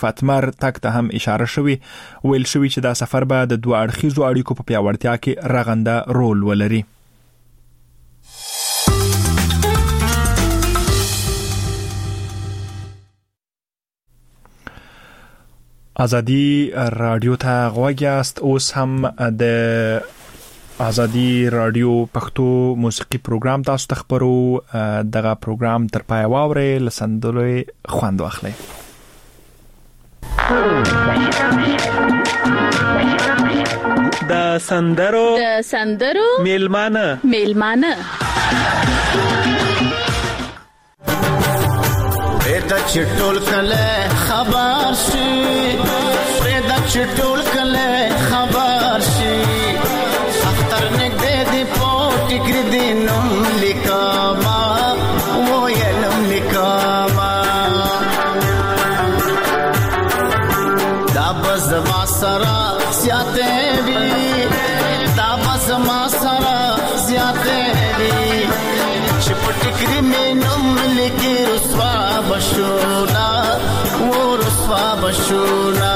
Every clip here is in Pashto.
فاطمر تک ته هم اشاره شوی، ویل شوی چې دا سفر به د دوه اړخیزو اړیکو په پیاوړتیا کې رغنده رول ولري. ازادي رادیو ته غوږ یاست. اوس هم د ازادي رادیو پښتو موسیقي پروګرام تاسو ته خبرو. دغه پروګرام تر پای واورئ، لسندلو خوند واخلئ. د سندرو میلمانه دا چټول کله خبر شي، دا چټول کله خبر شي، اختر نګدې دی پټ کړ دینم لیکما وینم لیکما، دا بز ما سره زیاته وی، دا بز ما سره زیاته وی، چپټ کړ مینم لیکي رسوا بشونا و رسوا بشونا.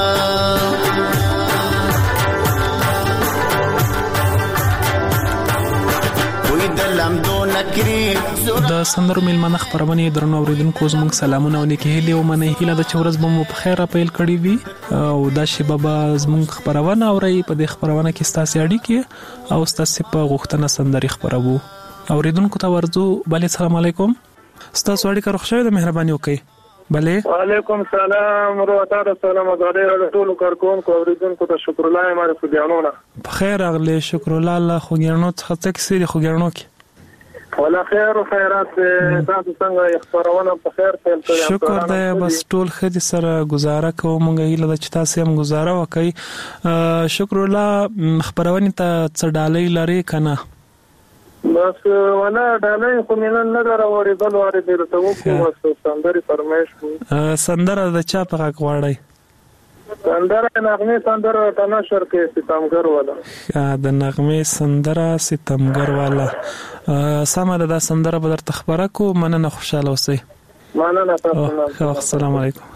د سندرو میلمانه خبرونه درنو اوریدونکو زموږ سلامونه او نیکی هیله او مننه هیله د چورز بمو په خیر اپیل کړی وي او دا شی بابا زموږ خبرونه اوري په دې خبرونه کې ستاسو اړیکې او ستاسو په غوښتنه سندري خبرو اوریدونکو ته ورځو. بله السلام علیکم، ستاسو اړیکه روغ شوه، د مهرباني وکړئ. بله وعلیکم السلام ورحمت الله السلام علیکم ټول کارکونکو اوریدونکو ته شکر الله ماره خوګیانونه بخیر اغلی شکر الله خوګیانو څخه څه کیسې خوګیانو کې ولا خیر او خیرات تاسو څنګه خبرونه په خیر پیل کړئ؟ شکر دی، بس ټول خدي سره گزاره کوم، مونږ هیله د چتا سم گزاره وکړي. شکر الله خبرونه ته څډالې لري کنه؟ بس ولا ډالې خو مینن نه دراوړې بل واره دې ته وکړو سندري فرمایش کو سندره د چا په غږ وړي؟ سندره نغمه سندره تناشر کې ستمګر والا د نغمه سندره ستمګر والا سمه ده سندره به درته خبره کو. مننه، خوشاله اوسئ. مننه تاسو. السلام علیکم.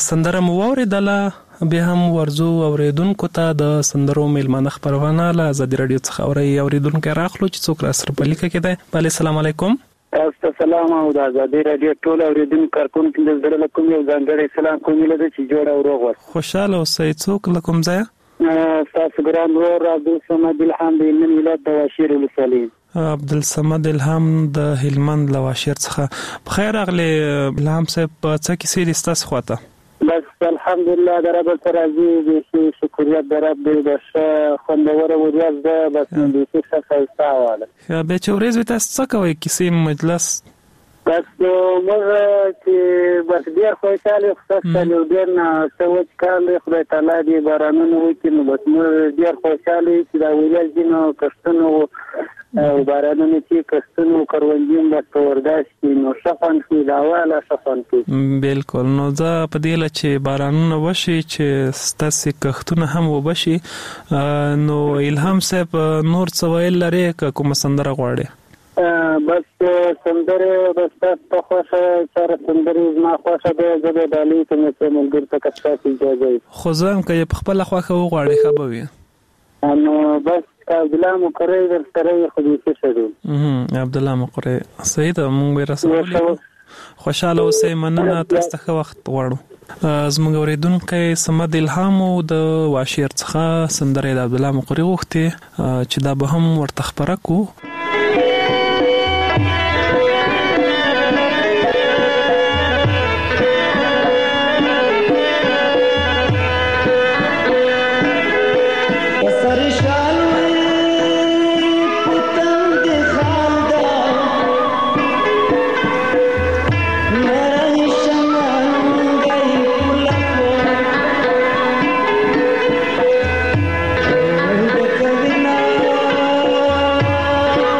سندره مو اوریدله بیا هم ورزو اوریدونکو ته د سندرو میلمانه خبرونه له آزادي رادیو څخه اوریدونکو راخلو چې څوک را سره په لیکه کې ده. بله السلام علیکم. تاسو سلام او د آزادي رادیو ټول اوریدونکو کارکونکو د زړه له کومې ځانګړی سلام کوم له چې جوړ او روغ وي. خوشاله اوسئ. څوک له کوم ځای؟ تاسو ګران ورور عبدالصمد الهام د هلمند ولایت د واشیر ولسوالۍ. عبدالصمد الهام د هلمند له واشیر څخه. بخیر راغلی الهام صاحب. څه کیسې دي ستاسو خواته؟ بس الحمدلله د رب سره راضي شکریه د رب د خوندوره ورځ ده. بس د څه څه حواله به چې ورځ وي تاسو څه کوئ کیسې مجلس؟ بس موږ چې بس ډېر خوشاله خصوصا یو ډېر نه سوچ کال خدای تعالی دې بارانونه وکړي نو بس موږ ډېر خوشاله چې دا ویل دي نو کښتونو او بارانونه چې کښتونو کروندین بس ورداش نو شفن کې دا والا شفن کې بالکل. نو زه په دې ل چې بارانونه وشي چې ستاسو کښتونه هم وبشي. نو الهام صاحب نور څه ویل لري کوم سندره غواړي؟ بس سندره بس تاسو خوښه سره سندره ما خوښه ده زه د دالي کوم څه ملګر ته کښته اجازه خو زه هم که په خپل خوښه وغواړي خبوي. نو بس عبدالله مقری در سره خو دې څه شو عبدالله مقری صحیح ده. مونږ رسول خوشاله اوسئ. مننه. تاسو ته وخت غواړو. زموږ اوریدونکو صمد الهام د واشیر څخه سندره د عبدالله مقری غوښتي چې دا به هم ورته خبره کو. Oh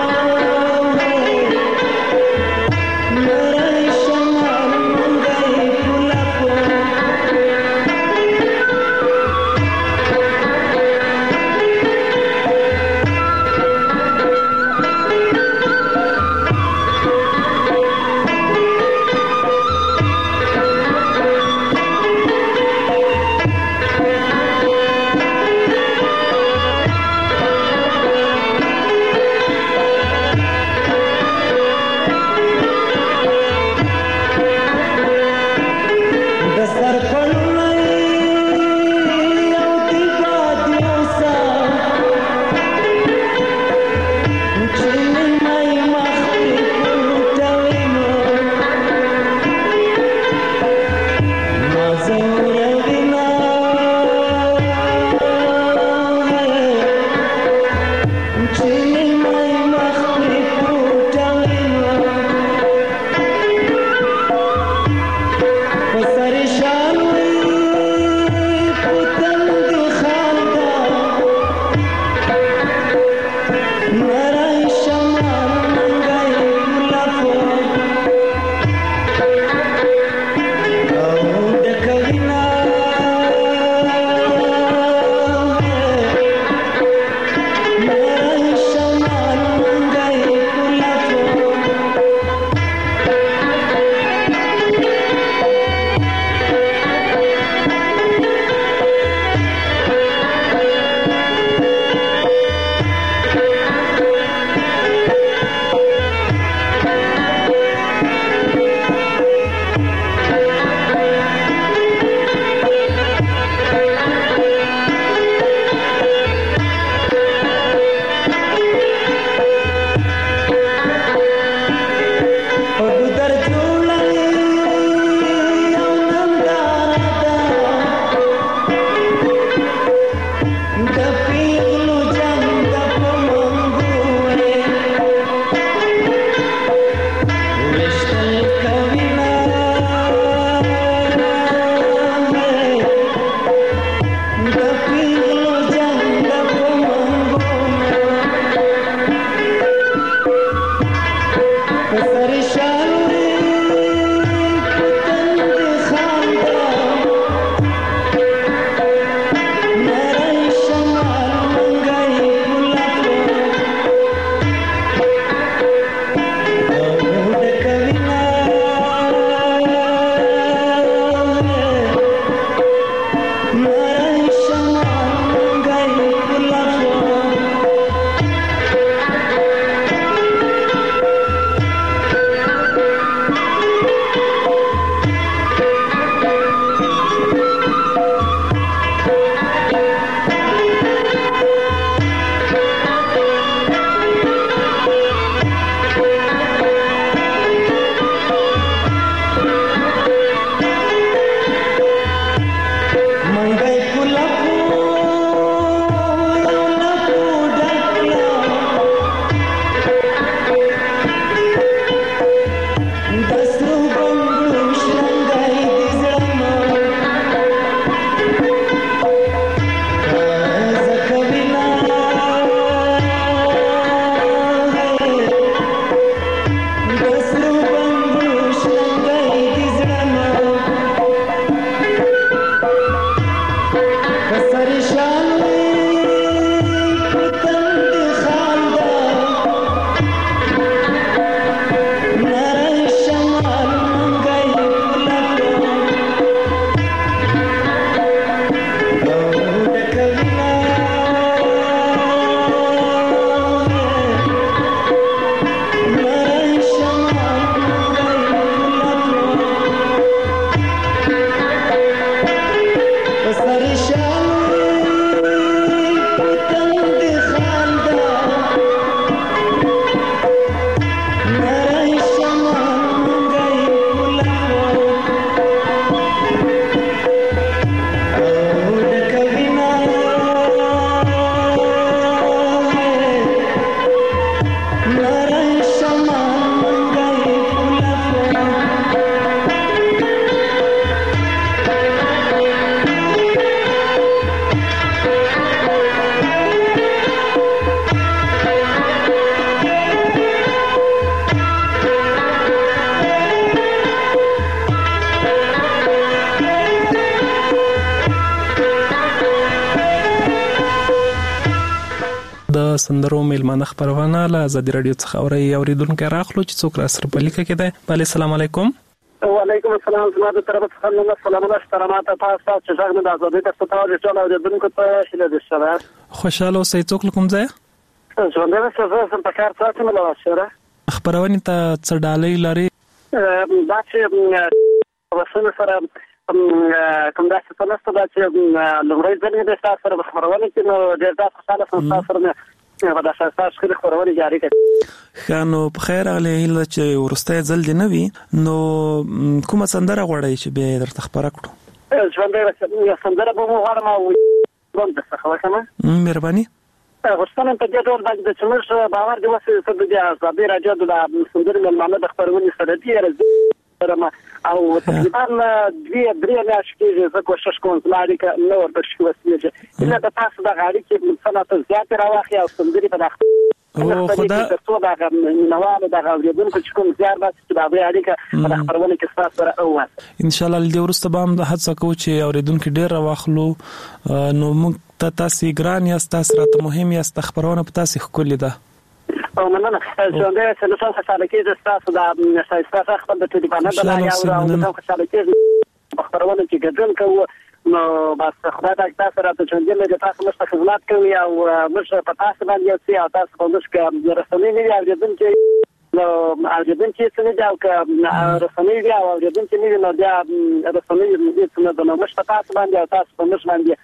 د سندرو میلمانه خبرونه له آزادي رادیو څخه اوریدونکو راخلو چې څوک را سره په لیکه کې ده. بله السلام علیکم. وعلیکم السلام. زما د طرف څخه نو سلامونه سترامات تاسو چې څنګه د آزادي تاسو ته ټول اوریدونکو ته شله د شبا خوشاله اوسئ. څوک کوم ځای ژوند به څه سم په کار ساتم له واشره خبرونه ته څه ډالۍ لري دا چې وسنه سره کوم دا څه نشته دا چې لومړی ځل د تاسو سره خبرونه کې نو ډېر تاسو سره سره په داسې اساس کې خبرونه جاری کړي. خانو په خیر علي هله چې ورسته ځل دی نوي نو کومه سندره غوړی چې به درته خبره کړو ژوند به سندره به مو غواړم او کوم څه خبره کوم مهرباني غوښتنه په دې ډول باندې چې موږ باور دی وسه چې د آزادي رادیو د سندرې ملمانه د خبرونې سره دی او تقریبا 2-3 میاشتې کې زه کوشش کوم چې اړیکه نو ورته شو وسیږي اله د تاسو د غاړي کې مثلا زیات راوخی او سندري په داخله او خدا څه دا نوواله د غوړېدونکو چې کوم زیار بس چې د اړیکه په خبرونه کې تاسو سره اوه ان شاء الله د ورسته به هم د هڅه کوو چې اوریدونکو ډیر راوخلو نو موږ تاسو ګران یاست تاسو راته مهم یاست خبرونه په تاسو خولې ده او مننه څنګه چې تاسو خوشاله کېږئ تاسو د سایسته خپل د ټلیفون د لارې او د خوشاله کېږئ خبرونه چې ګډون کوو نو بس خدای دې تاسو راته چې دې تاسو مست خدمات کوي او مش په تاسو باندې او تاسو په مش کې رسمي نه دی او چې نو اجازه چې څه نه دا او رسمي دی او اجازه چې نه نو دا رسمي دې څه نه نو مش په تاسو باندې او تاسو په مش باندې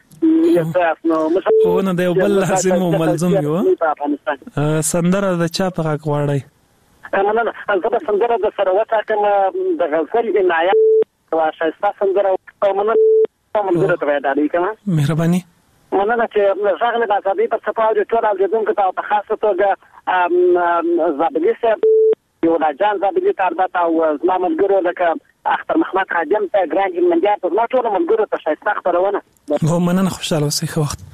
خو نه د یو بل لازم او ملزم یو سندره د چا په غږ غواړی نه زه د سندره د سره وټاکم د غزل عنایت او شایسته سندره او منظره ته وایي کوم مهرباني مننه چې ځاګله د آزادي په صفه او ټول اوریدونکو ته په خاصه توګه زابلی صاحب یو د جان زابلی تربت او زما ملګرو لکه اختر محمد خادم ته ګرانډ منډیا په ما ټول ملګرو ته شایسته خبرونه هو مننه خوشاله اوسئ ښه وخت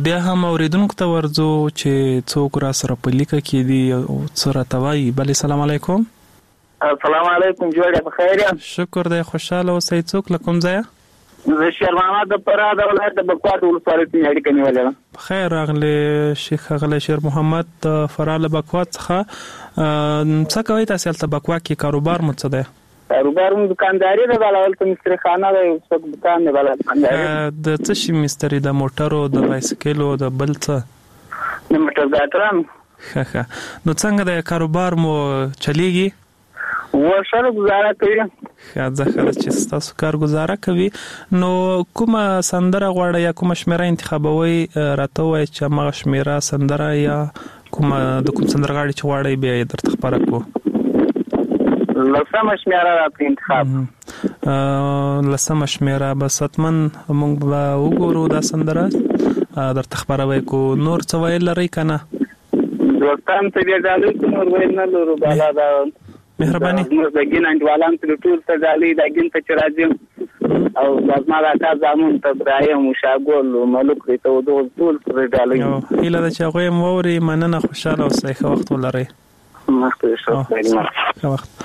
بیا هم اوریدونکو ته ورځو چې څوک را سره په لیکه کې دي او سره توای. بل السلام علیکم. السلام علیکم، جوړه بخیر یم. شکر دی، خوشاله اوسئ. څوک له کوم ځایه؟ زه شیر محمد د فراه د ولایت د بکوات ولسوالۍ څخه اړیکه نیولې ده. خیر راغلی شیخ اغلی شیر محمد د فراه له بکوات څخه. څه کوئ تاسو هلته بکوات کې؟ کاروبار مو څه دی؟ کاروبار مو دکانداري ده، بلته مستری خانه ده، یو څوک دکان دی بل دکانداري. د څه شي مستری؟ د موټرو، د بایسکلو، د بل څه؟ د موټر ګاټران. ښه نو څنګه د کاروبار مو چلیږي؟ ورسره گزاره کوي. ځکه چې تاسو کار گزاره کوي، نو کومه سندره غواړئ یا کومه شمیره انتخابوي؟ راته وایئ چې هغه شمیره سندره یا کومه د کوم سندرغاړي چې غواړئ بیا یې درته خپاره کړو. لسمه شمیره راته انتخاب. لسمه شمیره بس حتمن موږ به وګورو دا سندره درته خپروي. کو نور څه ویل لرئ که نه؟ دوستان ته بیا ډالۍ کوم نور ویل نه لرو. بالا دا مهرباني د ګین انډوالان ته ټول ته ډالۍ د ګین ته چې راځم او زما راکا زامون ته برایم مشاګول ملک ته ودول ټول ته ډالۍ. هیله ده چې هغوی هم واوري. مننه، خوشحاله اوسئ، ښه وخت ولرئ. مخکې ښه وخت.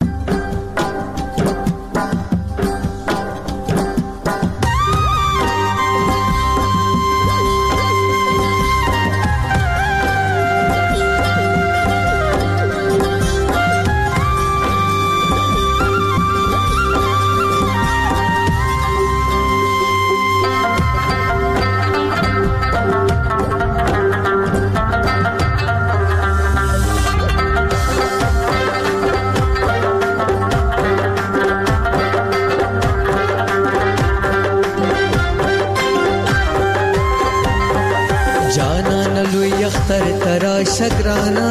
شګرانا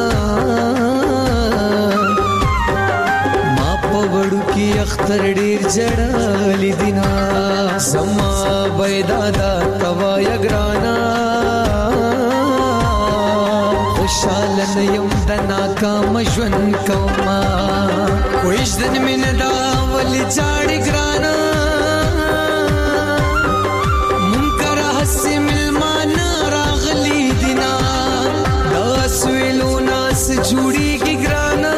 ما په وړو کې اختر ډیر جړل دینا سما بيدادا توا یګرانا خوشاله یم د ناکام ژوند کوما کوښ دن من دا ول چاړي ګرانا منکر حسي ملمان راغلي دینا سویلو ناس جوړی کی ګرانا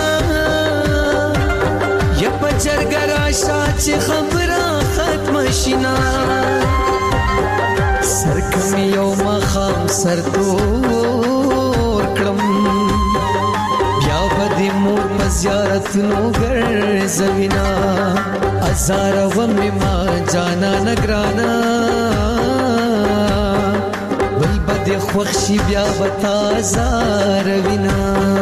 یا پچر ګراشا چې خبره ختم شینا سرکم یو مخام سر تور کړم بیا بدی مور مزیارت نو ګرځوینا ازار و می ما جانا نګرانا د خوښي بیا وتا زار وینا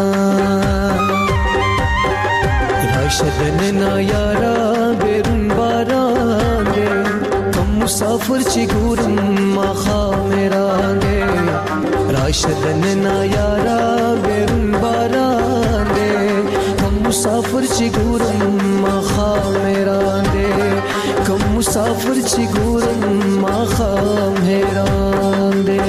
راشدن نا یارا بیرون باران دے کم مسافر چی ګورم ما خامران دے راشدن نا یارا بیرون باران دے کم مسافر چی ګورم ما خامران دے کم مسافر چی ګورم ما خامران دے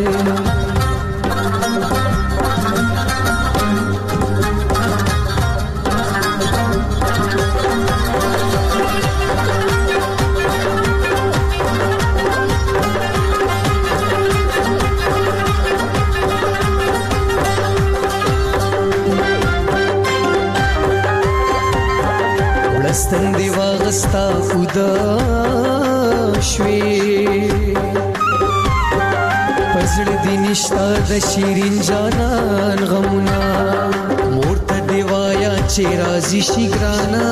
ستن دی واغستا خدا شوي پزړ دی نشتا د شیرین جانان غمنا مورته دی وایا چې راضی شي ګرانا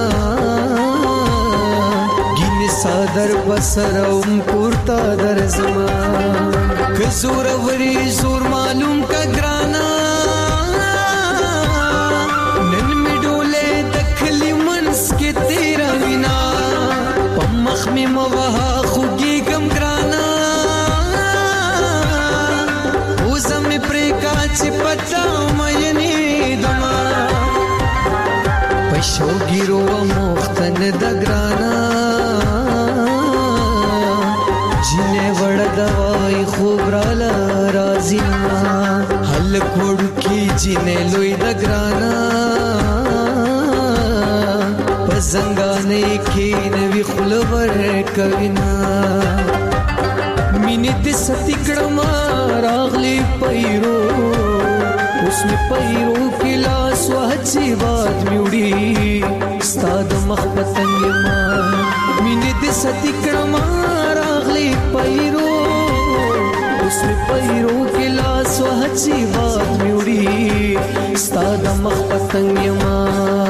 ګین صادر بسروم پورتا در زمان که زور وری زور معلوم کا ګرانا می موها خوږی ګم ګرانا اوسم می پریکا چې پتا مې دما پښو ګیرو مختن د ګرانا جنې وړ دوای خوب را رازینا حل کوړ کی جنې لوی د ګرانا زنګانې کې نوی خلور کوینا مینې د ستګړم راغلی پیرو اوس می پیرو کې لاس وهڅي باد میوړي ستاد مخ پتنګ ما مینې د ستګړم راغلی پیرو اوس می پیرو کې لاس وهڅي باد میوړي ستاد مخ پتنګ ما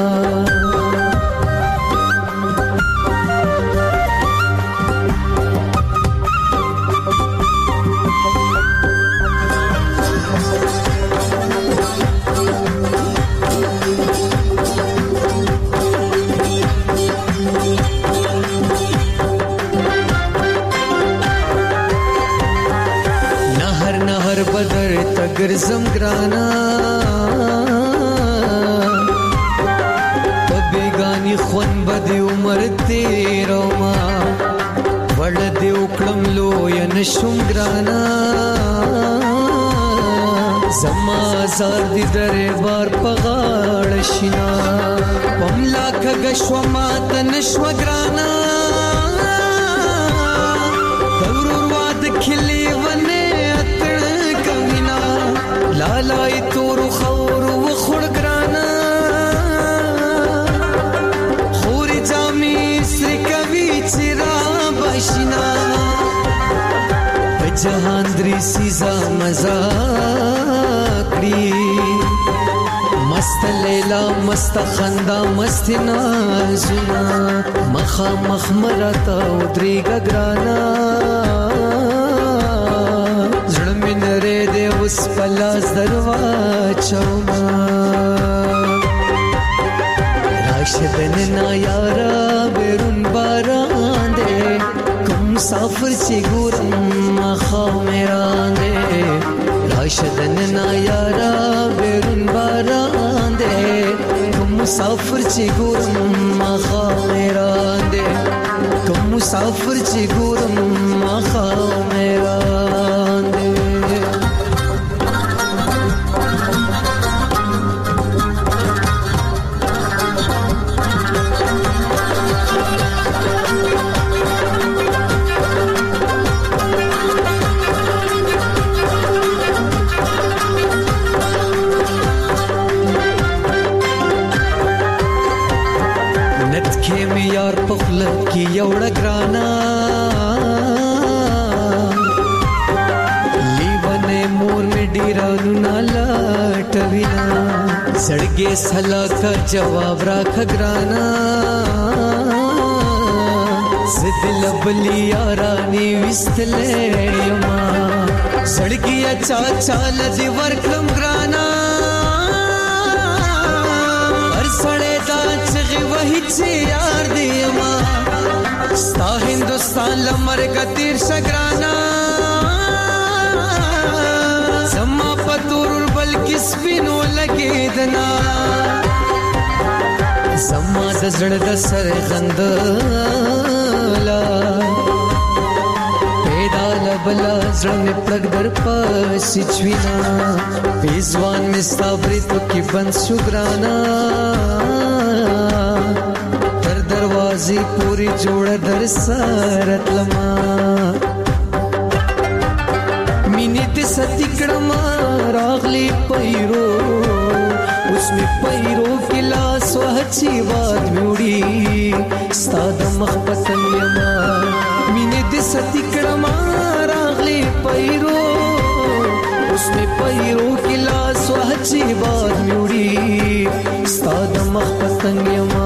بدر تګرزم ګرانا په بیگانی خون بدی عمر تیرو ما وړ دی وکړم لو ین شوم ګرانا زما زار دی دربار پغاړ شینا پملا کګشو ما تنشو ګرانا دورور واد خلی ونه لالای تور خور و خړګرانا خوري جامي سر کوي چرا بشنا جهان دري سيزا مزا کړی مست لیلا مست خندا مست نازنا مخا مخمرتا ودري ګرانا اوس پلاس درواچوما راشدن نا یارا بیرون باران دے کم مسافر چی گورم مخا میران دے راشدن نا یارا بیرون باران دے کم مسافر چی گورم مخا میران دے کم مسافر چی گورم مخا میران دے یار پخلت کی یوړه ګرانا لیونه مور می ډیرانو نالاټوینا سړګي سلا کا جواب راخ ګرانا زدل بلی یارانی وستلې یما سړګي اچا چال دی ورکم ګرانا وہی چی یار دیما ستا ہندوستان لمرگ تیر شگرانا زما پتور بلکس بینو لگی دنا زما دزړه د سر غندلا پیدا لبلا زړه می پلګ در پاسې چوینا پیزوان می صبرې تو کی بند شګرانا دروازې پوری جوړ در سرت لما مینې ته ستګړم راغلی پیرو اوس می پیرو کې لاس وهڅي باد میوړي ستاد مخ پتنګ یما مینې ته ستګړم راغلی پیرو اوس می پیرو کې لاس وهڅي باد میوړي ستاد مخ پتنګ یما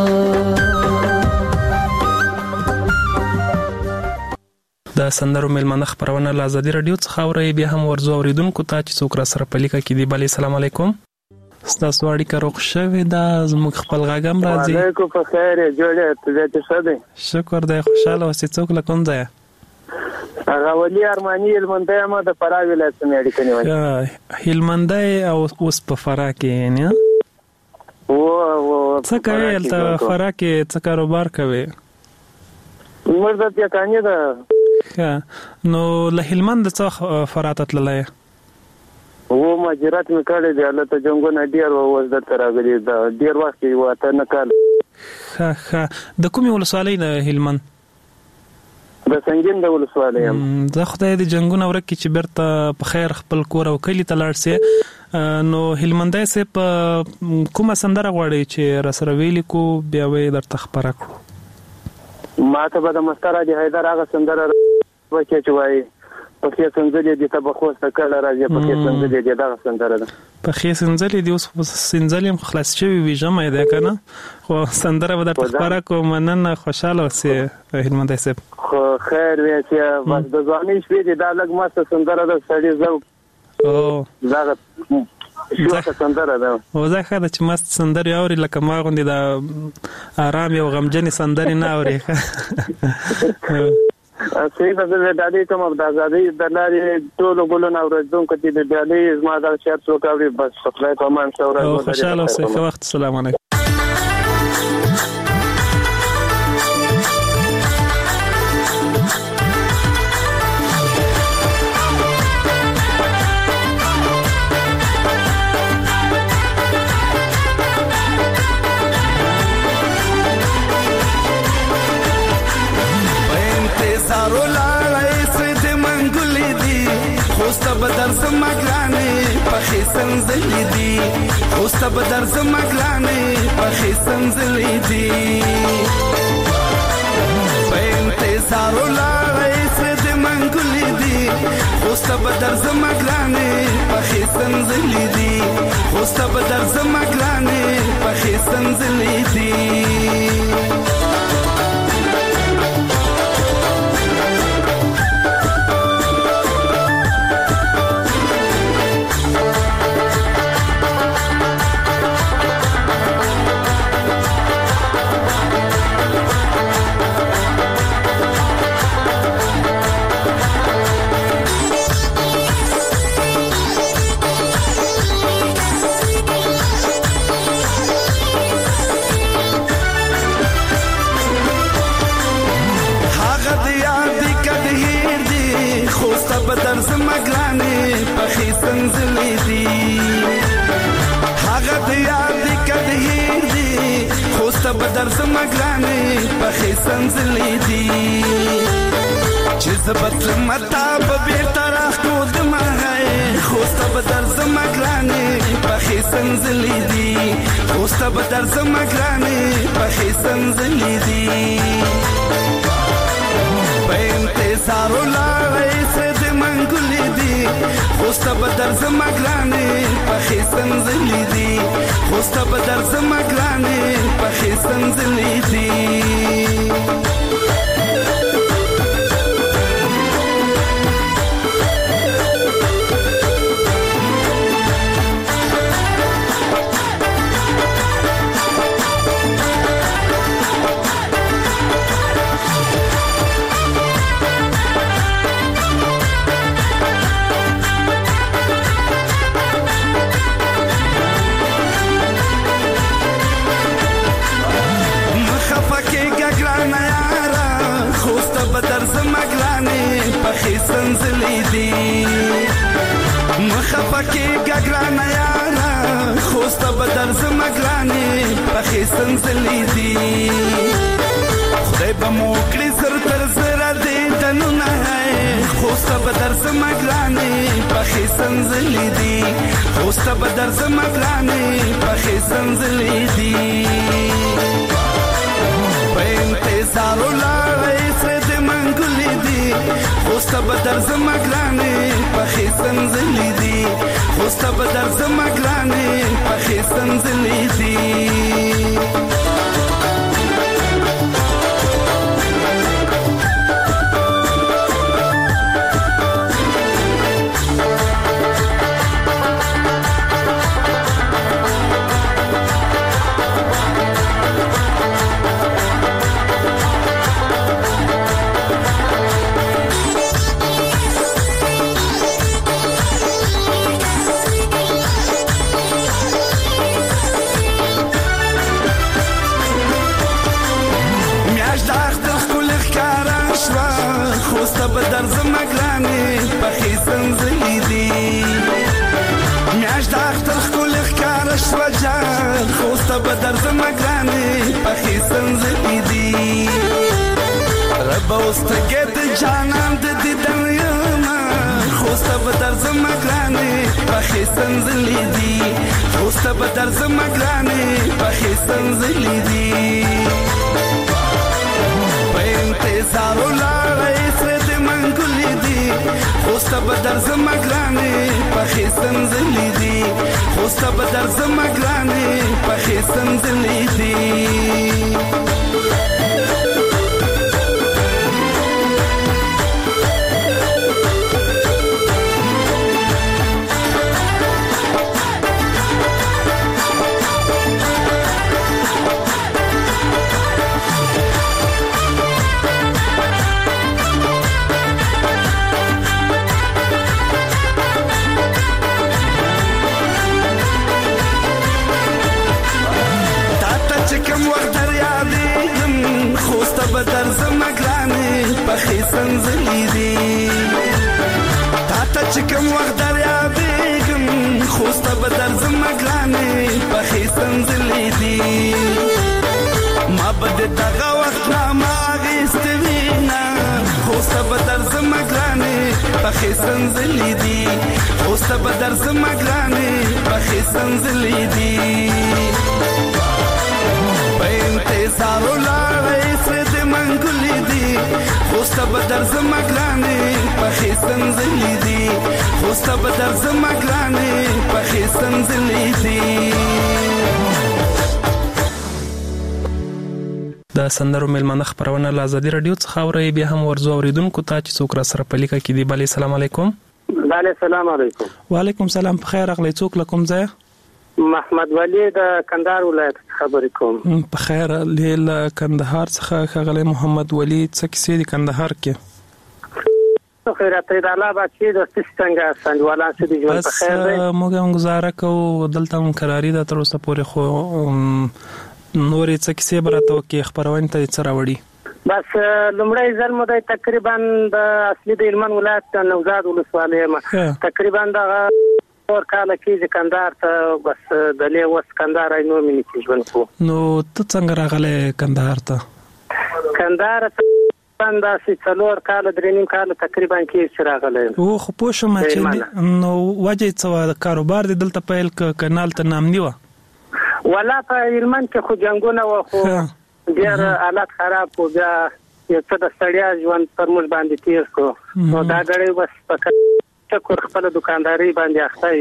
د سندرو ملمنه خبرونه له ازادي رادیو څخه اوري بیا هم ورزو اوریدونکو ته چې څوک را سره پلیکه کې دی بل السلام علیکم ستاسو اړیکه روغ شوې ده زموږ خپل غاګم راځي علیکم په خیر جوړه ته دې څه ده شکر دی خوشاله اوسې څوک له کوم ځای هغه ولي ارماني هلمندای ما د فراه ولایت نه اړیکه نیولې هلمندای او اوس په فراه کې نه څه کوي تل فراه کې څه کاروبار کوي مرده ته کانې ده نو له هلمند څخه فرات تللای و ماجرات مې کړې دي الله ته جنگونه ډیر وځ د ترغلي دا ډیر وخت یې وته نه کال د کومې ولسوالۍ نه هلمند د سنگین د ولسوالۍ یم. زه خدای دې جنگونه ورکړي چې بیرته په خیر خپل کور او کلی ته لاړ سي. نو هلمندای سه په کومه سندره غواړي چې را سره ویلي کو بیا وې درته خبره کړو؟ ما ته به د مستر علي حیدر هغه سندره وکړي چې وایي پخې سنځلې دي ته بخوسته کله راځي پخې سنځلې دي دا سندره ده. پخې سنځلې دي اوس سنځلې هم خلاص شوی وي جمع ده کنه خو سندره به درته خبره کوم نن خوشاله اوسې هلمندای سه. خو خیر وي چې بس د ځواني شپې دي دا لږ ماسته سندره ده سړی زو دا شو سندره ده او زه خاطر چې مست سندره اوري لکه ما غوندي دا آرام او غمجنې سندره نه اوري. صحیح ده د ډالۍ کوم د ازادۍ د لارې ټول ګلونه ورځون کتي د ډالۍ زما د شهر څو کاوي بس خدای په امان شو راځو خوشاله اوسئ. وخت السلام علیکم. بدر زمګلانې پخې سنځلې دي اوس بدر زمګلانې پخې سنځلې دي په انتظار ولای سره د منګلې دي اوس بدر زمګلانې پخې سنځلې دي اوس بدر زمګلانې پخې سنځلې دي. بدر زمګلانې پخې سنځلې دي هغه د یاد کډهیر دي خوست بدر زمګلانې پخې سنځلې دي چې زبط متا په بیرته راخو د مای خوست بدر زمګلانې پخې سنځلې دي خوست بدر زمګلانې پخې سنځلې دي په انتظار ولای منګلې دي خوست بدر زمګلانې پخې سنځلې دي خوست بدر زمګلانې پخې سنځلې دي. بدر زمګلانې پخې سنځلې دي مخفقې ګګرانه یاره خوست بدر زمګلانې پخې سنځلې دي خدای به مو کړي زر تر زره دې دنونه خوست بدر زمګلانې پخې سنځلې دي خوست بدر زمګلانې پخې سنځلې دي په انتظار ولای سره د منګلې دي خوست بدر زمګلانې پخې سنځلې دي خوست بدر زمګلانې پخې سنځلې دي. بدر زمګلانې پخې سنځلې دي میاش د اختر خپل ښکار شو جان خوست بدر زمګلانې پخې سنځلې دي رب بوستګه د جانان د دیدن یما خوسته به درځم ګرانې پخې سنځلې دي خوسته به درځم ګرانې پخې سنځلې دي په انتظار ولاړې سره د منګلې دي خوسته به درځم ګرانې پخې سنځلې دي خوسته به درځم ګرانې پخې سنځلې دي بدر زمګرانې پخې سنځلې دي تاته چې کوم وخت دریابېږم خوسته بدر زمګرانې پخې سنځلې دي ما بد دغه وخت ما اخیستې وینا خوسته بدر زمګرانې پخې سنځلې دي خوسته بدر زمګرانې پخې سنځلې دي په انتظار ولاړې سره د منګلې دي خوسته به درځم ګرانې پخې سنځلې دي خوسته به درځم ګرانې پخې سنځلې دي د سندرو ملمنه خبرونه له آزادي رادیو څخه اوري بیا هم ورزو اوریدونکو ته چې څوک را سره پلیکه کې دی بل السلام علیکم بله السلام علیکم وعلیکم السلام په خیر اغلی څوک لکم ځای محمد ولی د کندهار ولایت خبرې کوم په خیر له کندهار څخه خغلی محمد ولی څه کیسې د کندهار کې خیرته د الله بچي د څنګه سنجوالان چې د ژوند په خیر دی موږ هم گزاره کوو دلته هم قراری ده تر اوسه پورې خو نورې څه کیسې برته کې خبرونه ته څه راوړي بس لمړی ځل مو د تقریبا د اصلي د هلمند ولایت نوزاد ولسوالۍ تقریبا دغه اور کال کې کندهار ته بس د له وس کندهار نو مینې کې ژوند کو نو ته څنګه راغله کندهار ته کندهار ته پنده سي څلور کال درېنیم کال تقریبا کې راغله او خو پوه شم چې نو وجه څه کاروبار د دلته پیل کانال ته نام نیو ولا په هلمند کې خو جنگونه و خو ډېر حالت خراب و بیا یو څه د سړیا ژوند پر موږ باندې تیر کو نو دا غړې بس پکې شکر خپل دکانداري باندې اخته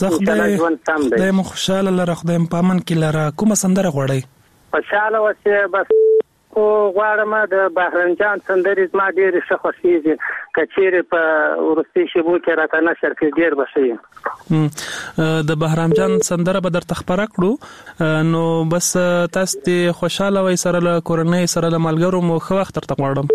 خدای مو خوشاله لره خدای په امن کې لره کومه سندره غوړی خوشاله وسه بس کو غواړم د بهرنجان سندرې ما ډېر ښه خوښیږي کچېره په ورستي شبو کې راته نشر کې ډېر بشي د بهرامجان سندره به در تخبره کړو نو بس تاسو ته خوشاله وای سره له کورنۍ سره له ملګرو مو خو وخت تر تقوړم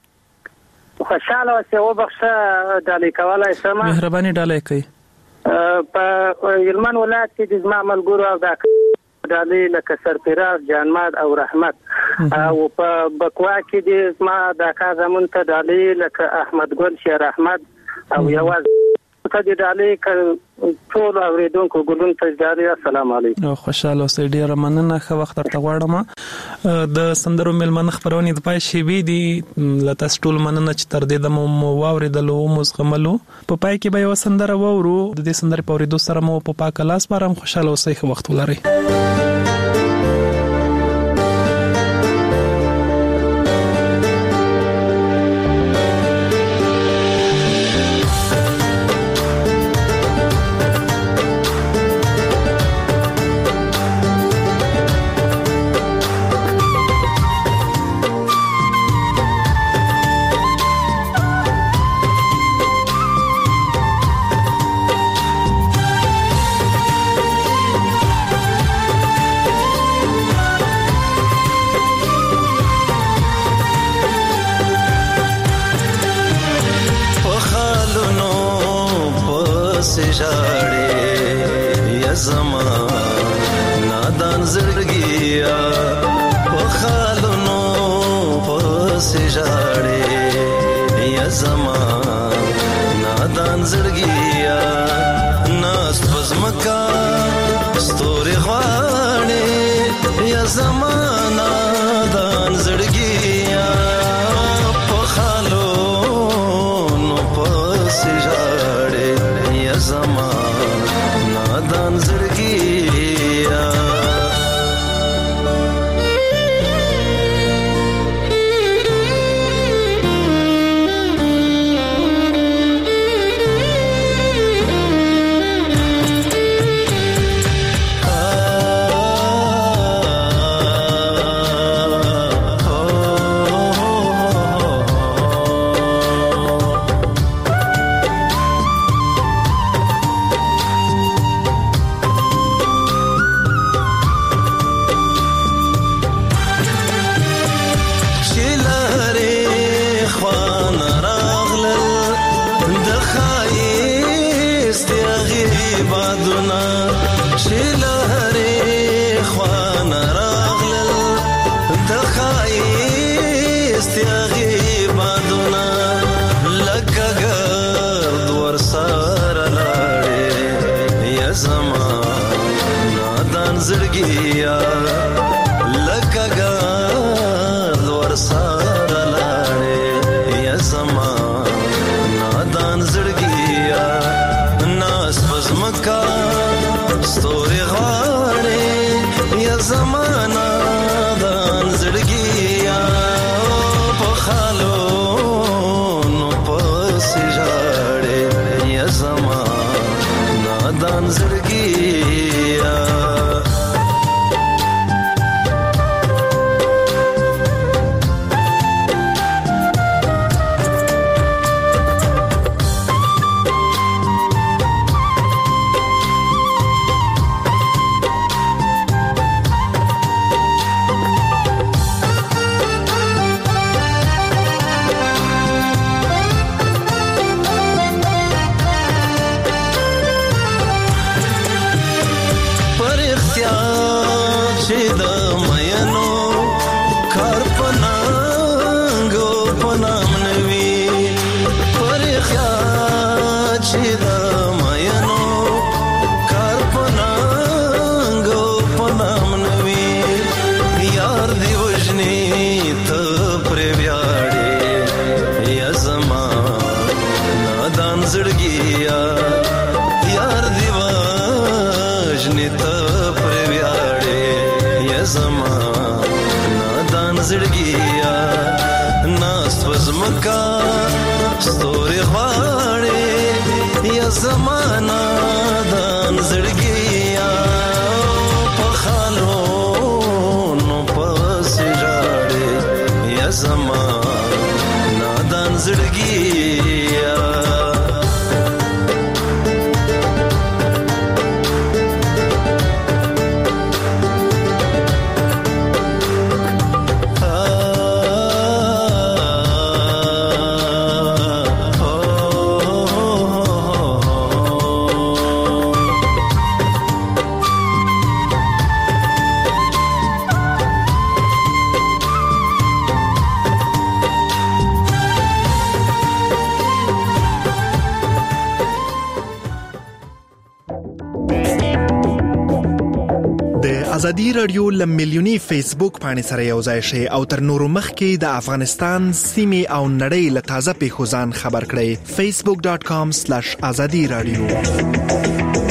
خوشاله اوسه وبخښه ډالۍ کولای سم مهرباني ډالۍ کوي په هلمند ولایت کې د زما ملګرو او د ډالۍ لکه سرفراز جانماد او رحمت او په بکوا کې د زما د کا زمون ته ډالۍ لکه احمد ګل شیر احمد او یواز ته د ډالۍ ټول اوریدونکو ګلون ته ډالۍ السلام علیکم خوشاله اوسئ ډیر مننه خو وخت تر غواړم د سندرو ملمن خبرونه د پای شی وی دي لته ټول مننه چې تر دې د مو واوریدلو مزغملو په پای کې به یو سندره وورو د دې سندرې په اوریدو سره مو په پاک لاس بارم خوشاله اوسئ خو وخت ولرئ زمانہ دان زړګیا په تیاغي بادونه لکه ګرد ورسره لاړې یا زما نادان زړګیا لکه ګرد ورسره لاړې یا زما نادان زړګیا ناس بزمکا ستوري غاړې یا زما نادان زړګیا په خالو نو پس ژاړې یا زما نادان زړګیا چې د مینو کار پنانګو پنام نوي پر خیال چې د مینو کار پنانګو پنام نوي یار دی وجنی ته پر ویاړې یا زما نادان زړګیا یار دی وجنی ته زما نادان زړګیا ناس وزمکا ستوري غواړې یا زما نادان زړګیا په خالو نو پس ژاړې یا زما نادان زړګیا ازادي رادیو لمیلیونی فیسبوک باندې سره یو ځای شي او تر نورو مخکې د افغانستان سیمې او نړۍ له تازه پیښو ځان خبر کړئ facebook.com/azadi radio